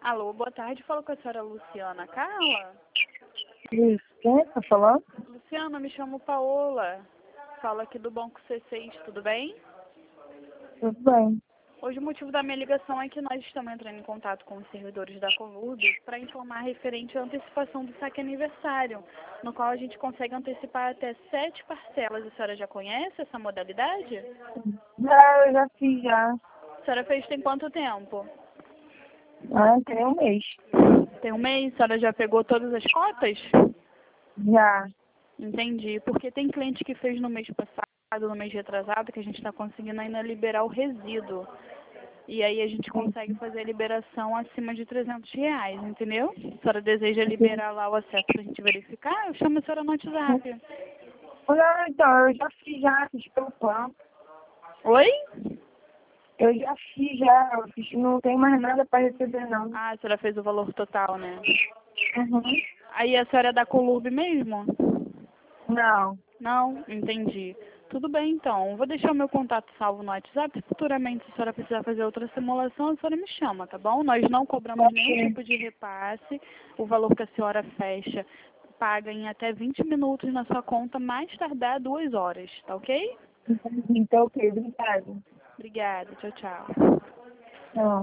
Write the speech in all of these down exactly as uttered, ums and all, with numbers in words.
Alô, boa tarde. Falo com a senhora Luciana Carla. Isso, quem está falando? Luciana, me chamo Paola. Falo aqui do Banco C seis, tudo bem? Tudo bem. Hoje o motivo da minha ligação é que nós estamos entrando em contato com os servidores da Colurb para informar referente à antecipação do saque aniversário, no qual a gente consegue antecipar até sete parcelas. A senhora já conhece essa modalidade? Já, eu já fiz já. A senhora fez tem quanto tempo? Ah, tem um mês. Tem um mês? A senhora já pegou todas as cotas? Já. Entendi. Porque tem cliente que fez no mês passado, no mês retrasado, que a gente está conseguindo ainda liberar o resíduo. E aí a gente consegue fazer a liberação acima de trezentos reais, entendeu? A senhora deseja liberar lá o acesso para a gente verificar? Eu chamo a senhora no WhatsApp. Não, então, eu já fiz já, fiz pelo plano. Oi? Eu já fiz já, eu fiz, não tem mais nada para receber não. Ah, a senhora fez o valor total, né? Uhum. Aí a senhora é da Colurb mesmo? Não. Não? Entendi. Tudo bem, então. Vou deixar o meu contato salvo no WhatsApp. Futuramente, se a senhora precisar fazer outra simulação, a senhora me chama, tá bom? Nós não cobramos nenhum tipo de repasse. O valor que a senhora fecha paga em até vinte minutos na sua conta, mais tardar duas horas, tá ok? Então, ok, obrigado. Obrigada. Tchau, tchau. Tchau.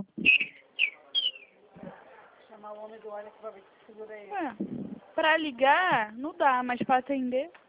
Chamar o homem do óleo que vai ver se segura aí. Ué, pra ligar, não dá, mas pra atender...